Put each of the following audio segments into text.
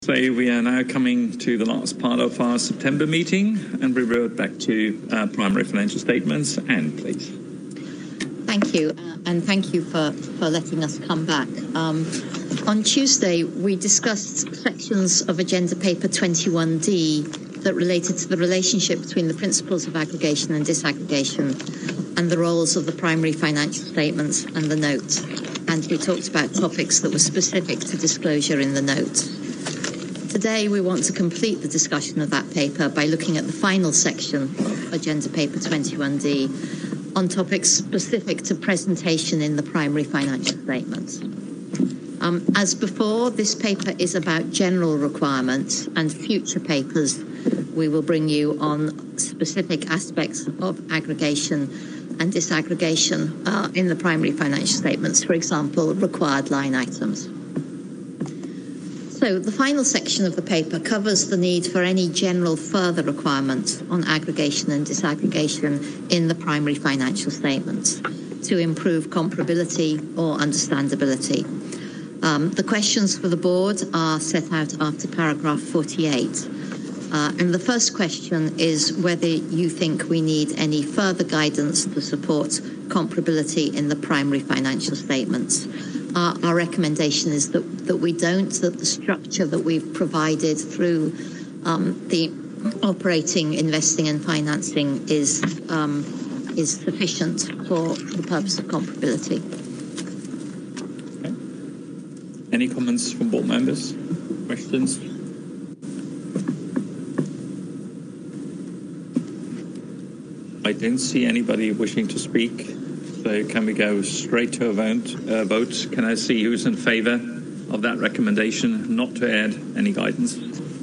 So we are now coming to the last part of our September meeting, and we revert back to primary financial statements. Anne, please. Thank you, and thank you for letting us come back. On Tuesday, we discussed sections of Agenda Paper 21D that related to the relationship between the principles of aggregation and disaggregation and the roles of the primary financial statements and the notes. And we talked about topics that were specific to disclosure in the notes. Today, we want to complete the discussion of that paper by looking at the final section of Agenda Paper 21D on topics specific to presentation in the primary financial statements. As before, this paper is about general requirements, and future papers we will bring you on specific aspects of aggregation and disaggregation in the primary financial statements, for example, required line items. So the final section of the paper covers the need for any general further requirements on aggregation and disaggregation in the primary financial statements to improve comparability or understandability. The questions for the board are set out after paragraph 48. And the first question is whether you think we need any further guidance to support comparability in the primary financial statements. Our recommendation is that we don't, that the structure that we've provided through the operating, investing and financing is sufficient for the purpose of comparability. Okay. Any comments from board members? Questions? I don't see anybody wishing to speak. So can we go straight to a vote? Can I see who's in favour of that recommendation not to add any guidance?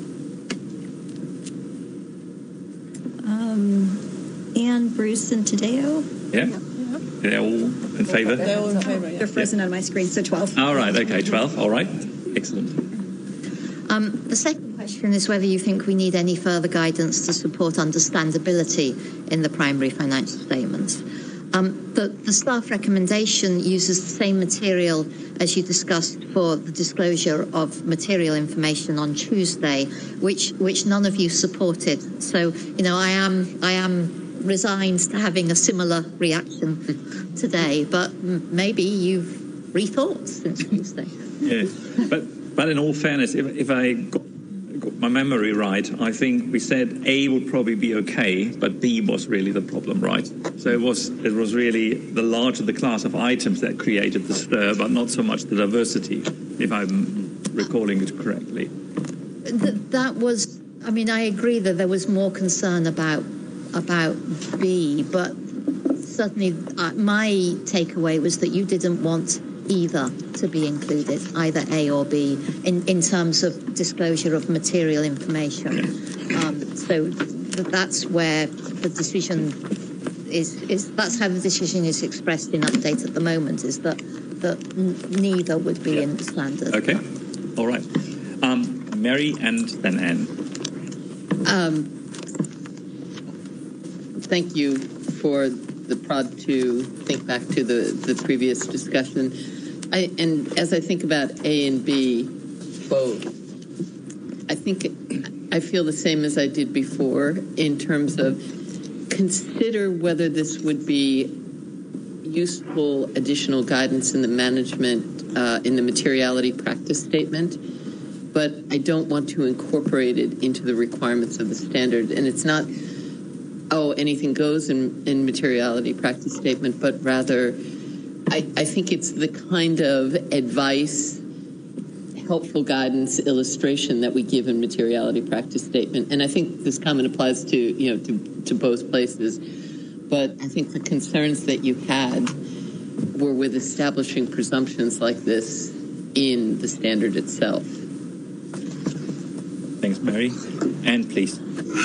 Anne, Bruce and Tadeo? Yeah? They're all in favour? They're all in favour, yeah. They're frozen on my screen, so 12. All right, okay, 12, all right. Excellent. The second question is whether you think we need any further guidance to support understandability in the primary financial statements. The staff recommendation uses the same material as you discussed for the disclosure of material information on Tuesday, which none of you supported. So, you know, I am resigned to having a similar reaction today, but maybe you've rethought since Tuesday. Yeah, but in all fairness, if I got my memory right, I think we said A would probably be okay, but B was really the problem, right? So it was really the larger the class of items that created the stir, but not so much the diversity, if I'm recalling it correctly. That was, I mean, I agree that there was more concern about B, but certainly my takeaway was that you didn't want either to be included, either A or B, in terms of disclosure of material information. So that's where the decision is that's how the decision is expressed in update at the moment, is that neither would be in the standard. Okay, all right. Mary and then Anne. Thank you for the prod to think back to the previous discussion. And as I think about A and B, both, I feel the same as I did before in terms of consider whether this would be useful additional guidance in the management, in the materiality practice statement, but I don't want to incorporate it into the requirements of the standard. And it's not, oh, anything goes in materiality practice statement, but rather I think it's the kind of advice, helpful guidance, illustration that we give in materiality practice statement. And I think this comment applies to both places. But I think the concerns that you had were with establishing presumptions like this in the standard itself. Thanks, Mary. Anne, please.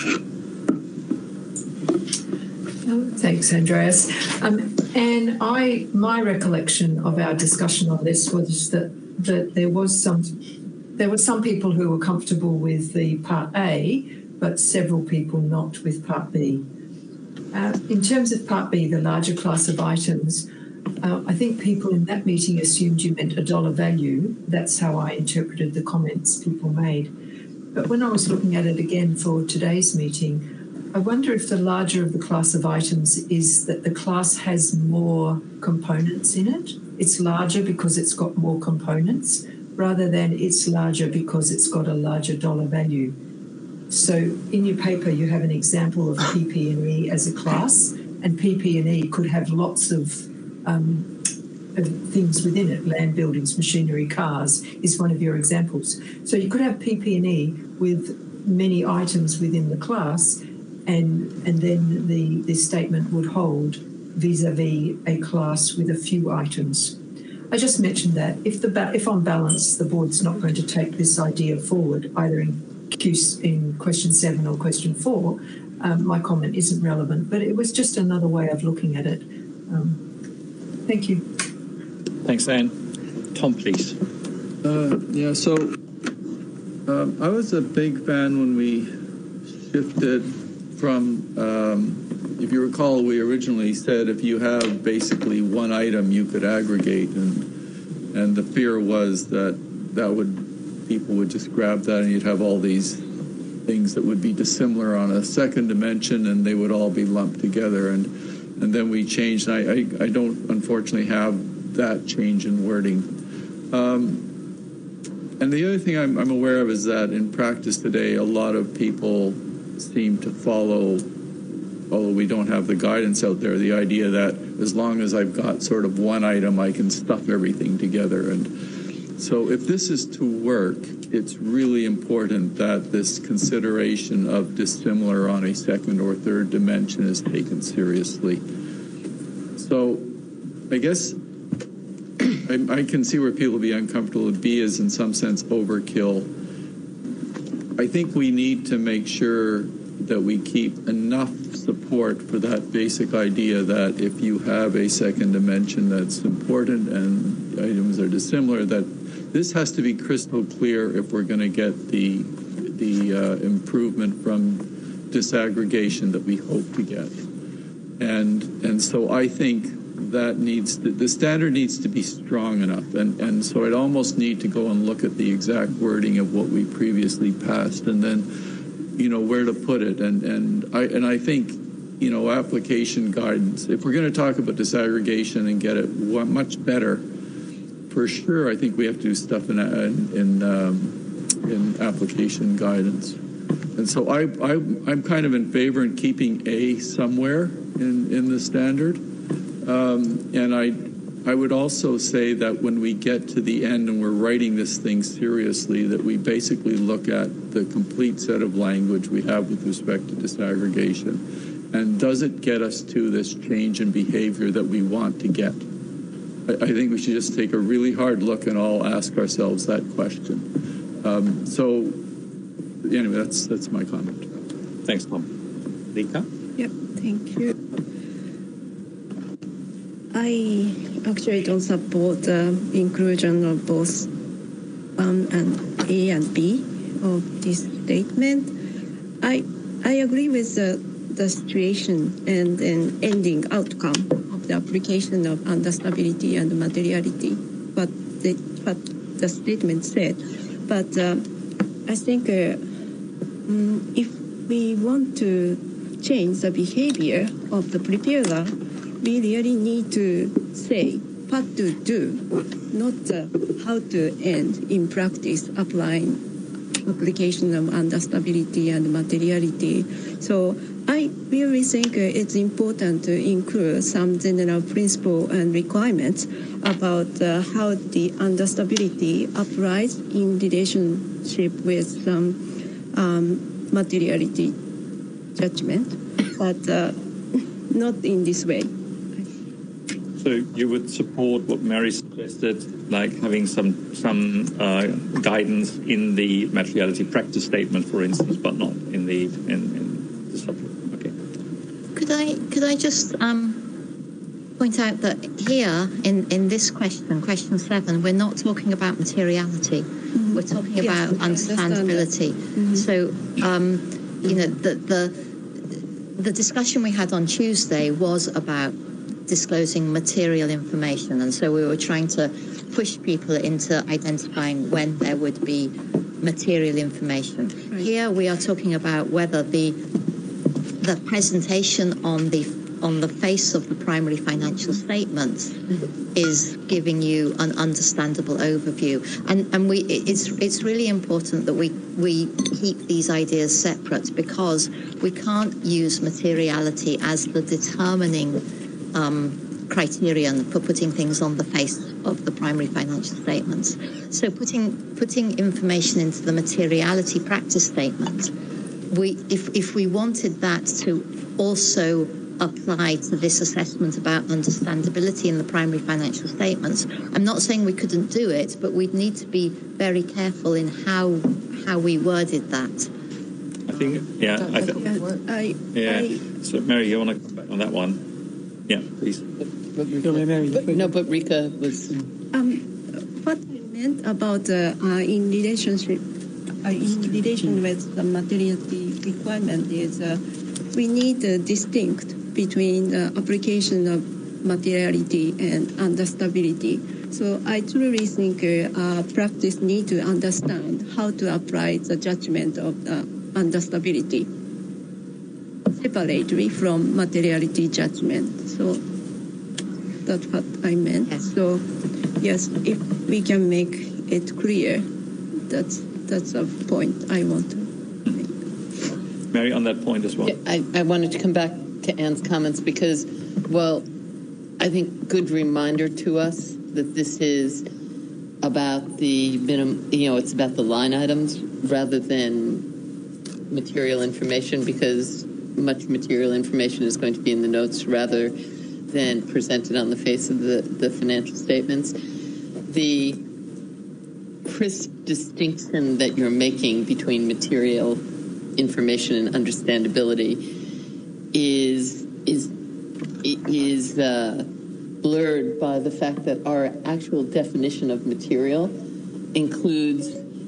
Thanks, Andreas. And my recollection of our discussion on this was that there were some people who were comfortable with the Part A, but several people not with Part B. In terms of Part B, the larger class of items, I think people in that meeting assumed you meant a dollar value. That's how I interpreted the comments people made. But when I was looking at it again for today's meeting, I wonder if the larger of the class of items is that the class has more components in it. It's larger because it's got more components, rather than it's larger because it's got a larger dollar value. So in your paper, you have an example of PP&E as a class, and PP&E could have lots of things within it. Land, buildings, machinery, cars is one of your examples. So you could have PP&E with many items within the class, and then the statement would hold vis-a-vis a class with a few items. I just mentioned that if on balance the board's not going to take this idea forward, either in question 7 or question 4, my comment isn't relevant. But it was just another way of looking at it. Thank you. Thanks, Anne. Tom, please. So I was a big fan when we shifted from, if you recall, we originally said if you have basically one item, you could aggregate, and the fear was that people would just grab that and you'd have all these things that would be dissimilar on a second dimension, and they would all be lumped together. And then we changed. I don't unfortunately have that change in wording. And the other thing I'm aware of is that in practice today, a lot of people seem to follow, although we don't have the guidance out there, the idea that as long as I've got sort of one item, I can stuff everything together. And so if this is to work, it's really important that this consideration of dissimilar on a second or third dimension is taken seriously. So I guess I can see where people be uncomfortable. B is in some sense overkill. I think we need to make sure that we keep enough support for that basic idea that if you have a second dimension that's important and items are dissimilar, that this has to be crystal clear if we're going to get the improvement from disaggregation that we hope to get. And so I think that the standard needs to be strong enough, and so I'd almost need to go and look at the exact wording of what we previously passed, and then where to put it, and I think application guidance. If we're going to talk about disaggregation and get it much better, for sure, I think we have to do stuff in application guidance, and so I'm kind of in favor in keeping A somewhere in the standard. And I would also say that when we get to the end and we're writing this thing seriously, that we basically look at the complete set of language we have with respect to disaggregation. And does it get us to this change in behavior that we want to get? I think we should just take a really hard look and all ask ourselves that question. So anyway, that's my comment. Thanks, Tom. Lika? Yep, thank you. I actually don't support the inclusion of both and A and B of this statement. I agree with the situation and an ending outcome of the application of understability and materiality, what the statement said. But I think if we want to change the behavior of the preparer, we really need to say what to do, not how to end in practice applying application of understability and materiality. So I really think it's important to include some general principle and requirements about how the understability applies in relationship with some materiality judgment, but not in this way. So you would support what Mary suggested, like having some guidance in the materiality practice statement, for instance, but not in the supplement. Okay. Could I just point out that here in this question 7, we're not talking about materiality. Mm-hmm. We're talking about understandability. Mm-hmm. So the discussion we had on Tuesday was about disclosing material information, and so we were trying to push people into identifying when there would be material information. Right. Here we are talking about whether the presentation on the face of the primary financial statements is giving you an understandable overview, and it's really important that we keep these ideas separate, because we can't use materiality as the determining criterion for putting things on the face of the primary financial statements. So putting information into the materiality practice statement, if we wanted that to also apply to this assessment about understandability in the primary financial statements, I'm not saying we couldn't do it, but we'd need to be very careful in how we worded that. I think, yeah. So, Mary, you want to come back on that one? Yeah, please. But Rika was. What I meant about in relation with the materiality requirement is we need a distinct between the application of materiality and understandability. So I truly think practice need to understand how to apply the judgment of understandability separately from materiality judgment. So that's what I meant. Yes. So yes, if we can make it clear, that's a point I want to make. Mary, on that point as well. Yeah, I wanted to come back to Anne's comments because, well, I think good reminder to us that this is about the minimum, it's about the line items rather than material information, because much material information is going to be in the notes rather than presented on the face of the financial statements. The crisp distinction that you're making between material information and understandability is blurred by the fact that our actual definition of material includes,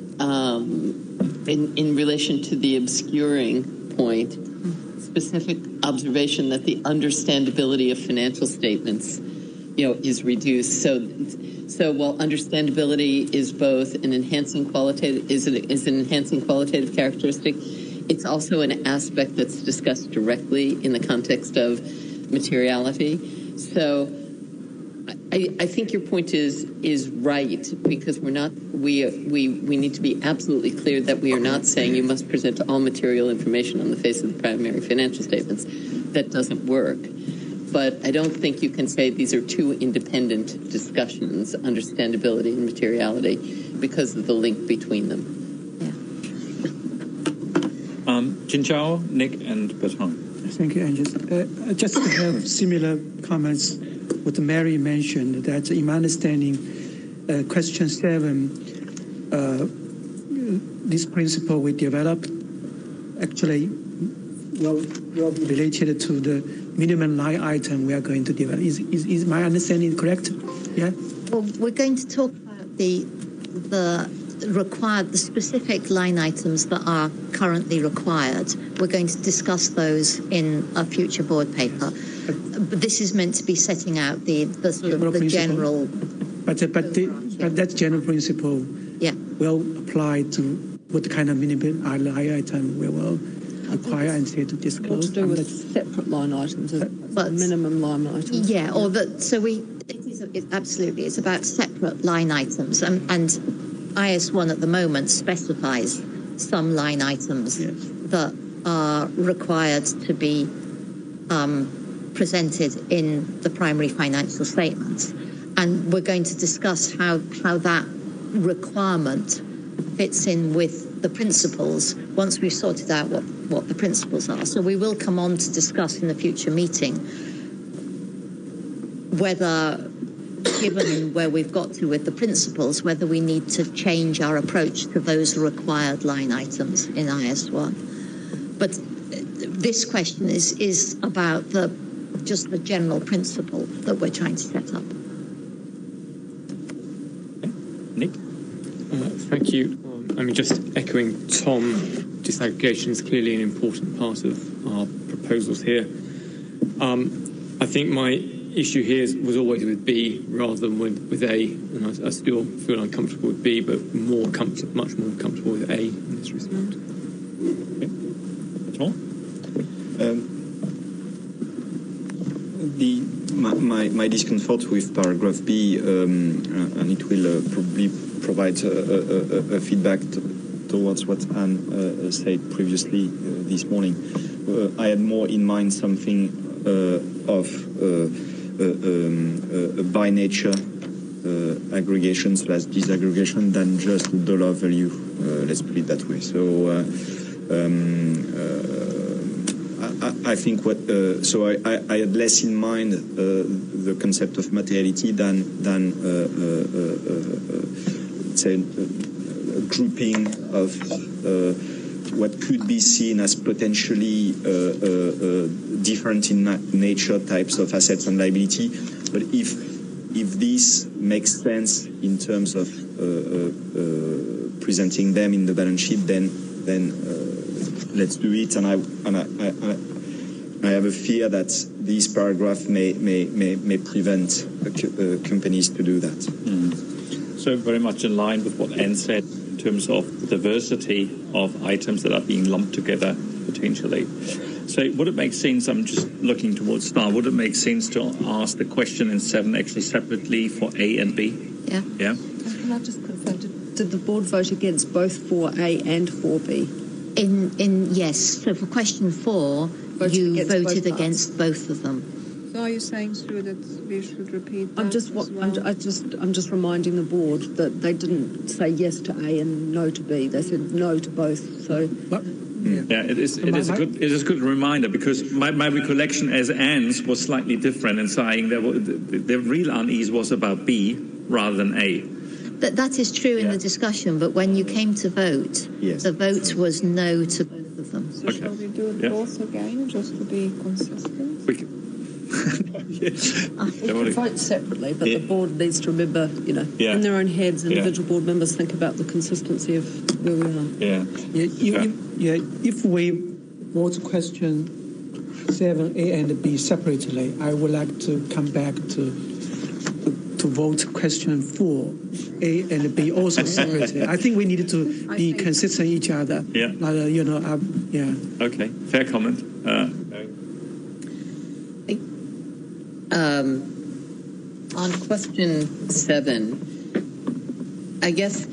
in relation to the obscuring point, specific observation that the understandability of financial statements, is reduced. So while understandability is both an enhancing qualitative characteristic, it's also an aspect that's discussed directly in the context of materiality. So I think your point is right, because we need to be absolutely clear that we are not saying you must present all material information on the face of the primary financial statements. That doesn't work. But I don't think you can say these are two independent discussions, understandability and materiality, because of the link between them. Jinchao, Nick, and Bertrand. Thank you, Angus. Just to have similar comments what Mary mentioned, that in my understanding, question 7, this principle we developed actually will be related to the minimum line item we are going to develop. Is my understanding correct? Yeah. Well, we're going to talk about the specific line items that are currently required. We're going to discuss those in a future board paper. But this is meant to be setting out the general. But that general principle will apply to what kind of minimum line item we will acquire and say to disclose. What to do with separate line items, minimum line items. Yeah, absolutely, it's about separate line items, and IS1 at the moment specifies some line items that are required to be presented in the primary financial statements, and we're going to discuss how that requirement fits in with the principles once we've sorted out what the principles are. So we will come on to discuss in the future meeting whether, given where we've got to with the principles, whether we need to change our approach to those required line items in IS1. But this question is about just the general principle that we're trying to set up. Nick? Thank you. Just echoing Tom, disaggregation is clearly an important part of our proposals here. I think my issue here was always with B rather than with A, and I still feel uncomfortable with B, but much more comfortable with A in this respect. Tom? My discomfort with paragraph B, and it will probably provide a feedback towards what Anne said previously this morning. I had more in mind something of by nature aggregation / disaggregation than just dollar value. Let's put it that way. So I think so I had less in mind the concept of materiality than say a grouping of what could be seen as potentially different in nature types of assets and liability. But if this makes sense in terms of presenting them in the balance sheet, then let's do it. And I have a fear that this paragraph may prevent companies to do that. So very much in line with what Anne said in terms of diversity of items that are being lumped together potentially. So would it make sense, I'm just looking towards Star, would it make sense to ask the question in 7 actually separately for A and B? Yeah. Yeah? Can I just confirm, did the board vote against both 4A and 4B? Yes. So for question 4, you voted against both of them. So are you saying, Sue, that we should repeat that I'm just reminding the board that they didn't say yes to A and no to B. They said no to both. So yeah, it is a good reminder, because my recollection as Anne's was slightly different in saying the real unease was about B rather than A. That is true in the discussion, but when you came to vote, yes, the vote was no to both of them. So shall we do it both again, just to be consistent? We can. we can vote separately, but the board needs to remember, in their own heads, individual board members think about the consistency of where we are. If we vote question 7A and B separately, I would like to come back to vote question 4A and B also separately. I think we need to be consistent each other. Yeah. Okay. Fair comment. On question 7, I guess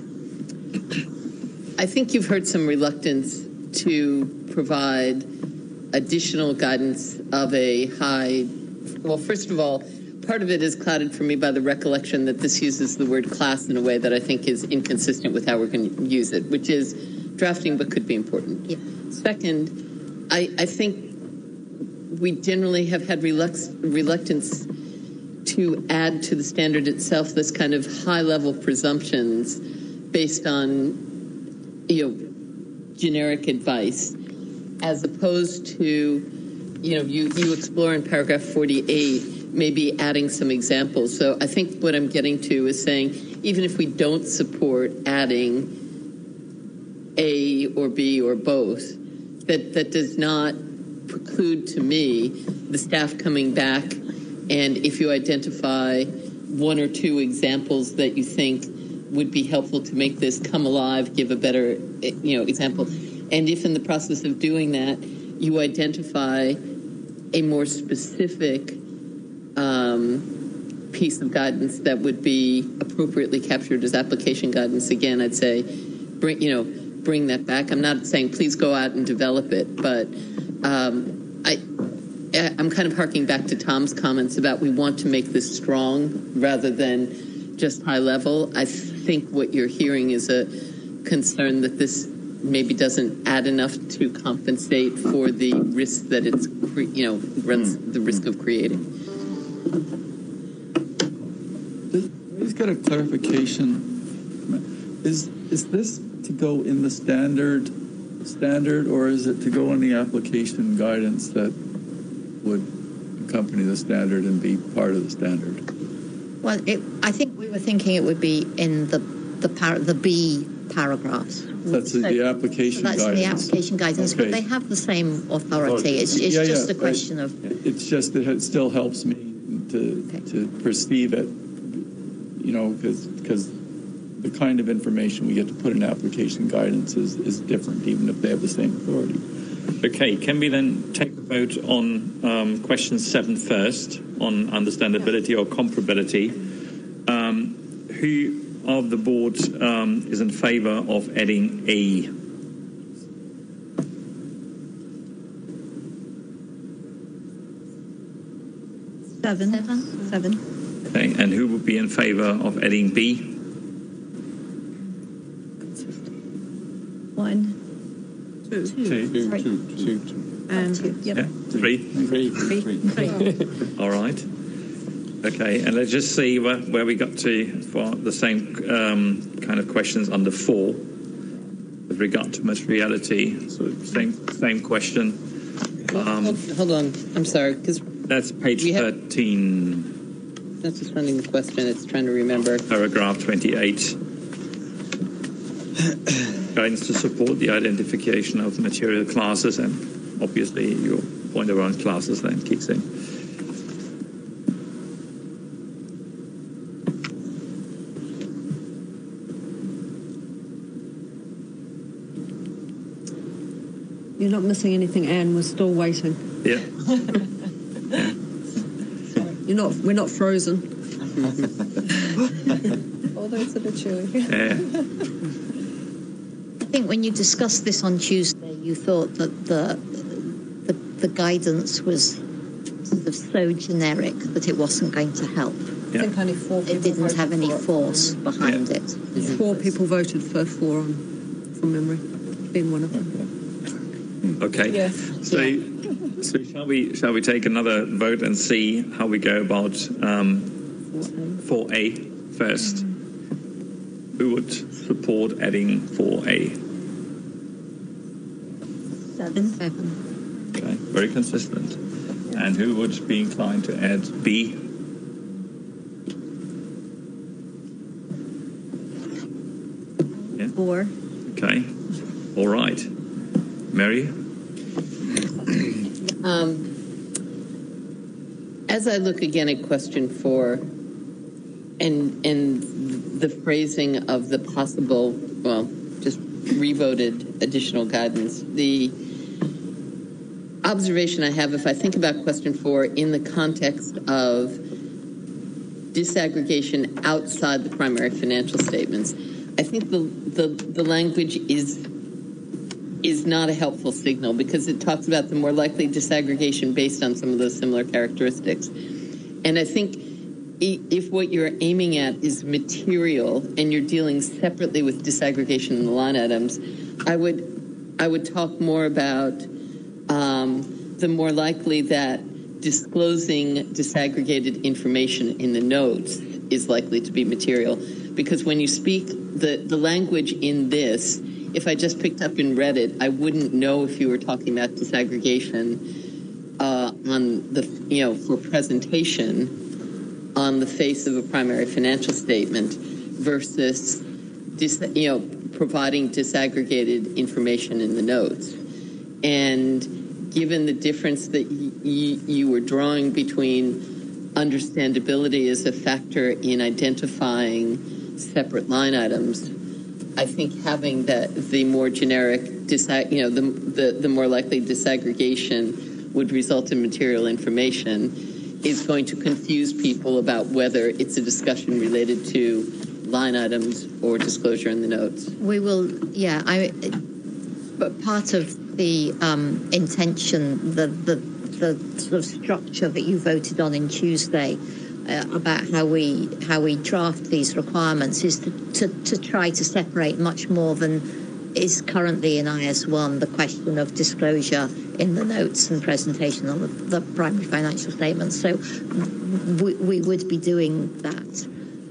I think you've heard some reluctance to provide additional guidance of a high. Well, first of all, part of it is clouded for me by the recollection that this uses the word class in a way that I think is inconsistent with how we're going to use it, which is drafting but could be important. Yeah. Second, I think we generally have had reluctance to add to the standard itself this kind of high-level presumptions based on, generic advice, as opposed to, you explore in paragraph 48, maybe adding some examples. So I think what I'm getting to is saying, even if we don't support adding A or B or both, that does not preclude to me the staff coming back, and if you identify 1 or 2 examples that you think would be helpful to make this come alive, give a better example, and if in the process of doing that you identify a more specific piece of guidance that would be appropriately captured as application guidance, again, I'd say bring that back. I'm not saying please go out and develop it, but I'm kind of harking back to Tom's comments about we want to make this strong rather than just high level. I think what you're hearing is a concern that this maybe doesn't add enough to compensate for the risk that it's, runs the risk of creating. Just got a clarification. Is this to go in the standard, or is it to go in the application guidance that would accompany the standard and be part of the standard? Well, I think we were thinking it would be in the B paragraphs. That's the application guidance. That's in the application guidance, okay. But they have the same authority. It's just a question of... It's just that it still helps me to perceive it, because the kind of information we get to put in application guidance is different, even if they have the same authority. Okay, can we then take a vote on question 7 first, on understandability or comparability? Who of the board is in favour of adding A? Seven. Okay, and who would be in favour of adding B? 1, 2, and Yeah, 3. All right. Okay, and let's just see where we got to for the same kind of questions under 4 with regard to materiality. So same question. Hold on, I'm sorry, because that's page 13. That's just funding the question. It's trying to remember. Paragraph 28. Guidance to support the identification of material classes, and obviously your point around classes then kicks in. You're not missing anything, Anne. We're still waiting. Yeah. We're not frozen. Although it's a bit chilly. Yeah. I think when you discussed this on Tuesday, you thought that the guidance was sort of so generic that it wasn't going to help. I think only 4 people It didn't have any force behind it. 4 people voted for 4 from memory, being one of them. Okay. Yes. So shall we take another vote and see how we go about 4A first? Who would support adding 4A? 7. Okay, very consistent. And who would be inclined to add B? Yeah. 4. Okay. All right. Mary? As I look again at question 4 and the phrasing of the possible, just revoted additional guidance, the observation I have, if I think about question 4 in the context of disaggregation outside the primary financial statements, I think the language is not a helpful signal, because it talks about the more likely disaggregation based on some of those similar characteristics. And I think if what you're aiming at is material and you're dealing separately with disaggregation in the line items, I would talk more about the more likely that disclosing disaggregated information in the notes is likely to be material. Because when you speak the language in this, if I just picked up and read it, I wouldn't know if you were talking about disaggregation on the, for presentation on the face of a primary financial statement versus, providing disaggregated information in the notes. And given the difference that you were drawing between understandability as a factor in identifying separate line items, I think having the more generic, the more likely disaggregation would result in material information is going to confuse people about whether it's a discussion related to line items or disclosure in the notes. We will, but part of the intention, the sort of structure that you voted on in Tuesday about how we draft these requirements is to try to separate much more than is currently in IS1 the question of disclosure in the notes and presentation on the primary financial statements. So we would be doing that.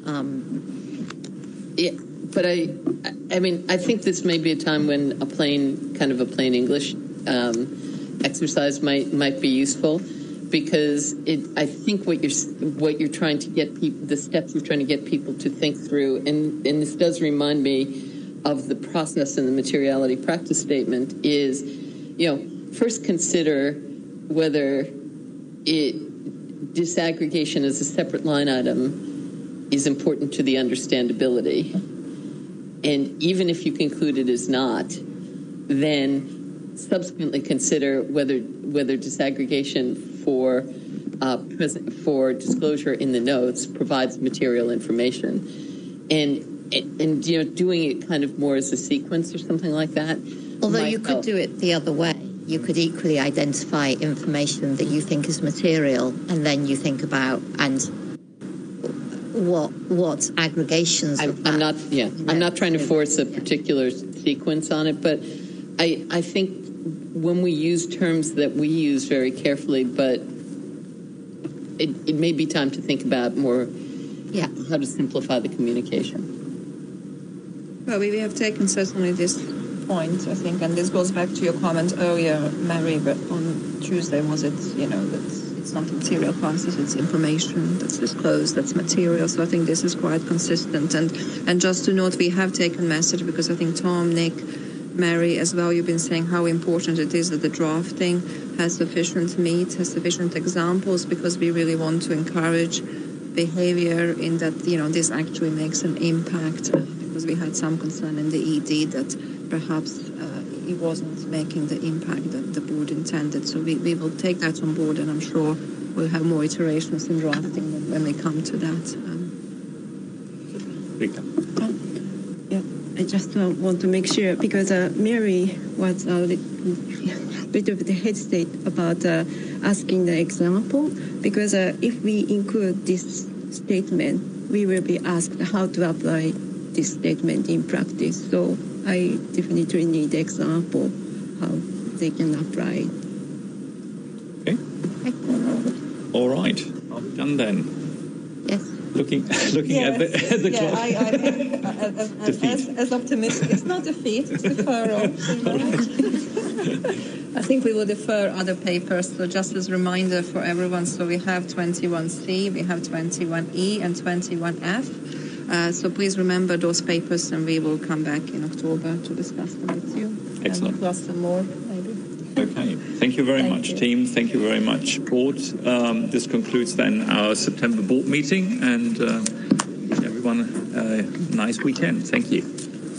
But I think this may be a time when a plain English exercise might be useful, because I think what you're trying to get people, the steps you're trying to get people to think through, and this does remind me of the process in the materiality practice statement, is, first consider whether disaggregation as a separate line item is important to the understandability. And even if you conclude it is not, then subsequently consider whether disaggregation for disclosure in the notes provides material information, and doing it kind of more as a sequence or something like that. Although you could do it the other way. You could equally identify information that you think is material, and then you think about what aggregations. I'm not trying to force a particular sequence on it, but I think when we use terms that we use very carefully, but it may be time to think about more how to simplify the communication. Well, we have taken certainly this point, I think, and this goes back to your comment earlier, Mary, but on Tuesday, was it, that it's not material content, it's information that's disclosed, that's material. So I think this is quite consistent. And just to note, we have taken message, because I think Tom, Nick, Mary as well, you've been saying how important it is that the drafting has sufficient meat, has sufficient examples, because we really want to encourage behavior in that, this actually makes an impact, because we had some concern in the ED that perhaps it wasn't making the impact that the board intended. So we will take that on board, and I'm sure we'll have more iterations in drafting when we come to that. I just want to make sure, because Mary was a little bit hesitant about asking the example, because if we include this statement, we will be asked how to apply this statement in practice. So I definitely need the example how they can apply. Okay. All right. I'm done then. Yes. Looking at the clock. I think as optimistic. It's not defeat, it's deferral. I think we will defer other papers. So just as a reminder for everyone, so we have 21C, we have 21E and 21F. So please remember those papers, and we will come back in October to discuss them with you. Excellent. And plus some more, maybe. Okay. Thank you very much, team. Thank you very much, board. This concludes then our September board meeting, and everyone, nice weekend. Thank you.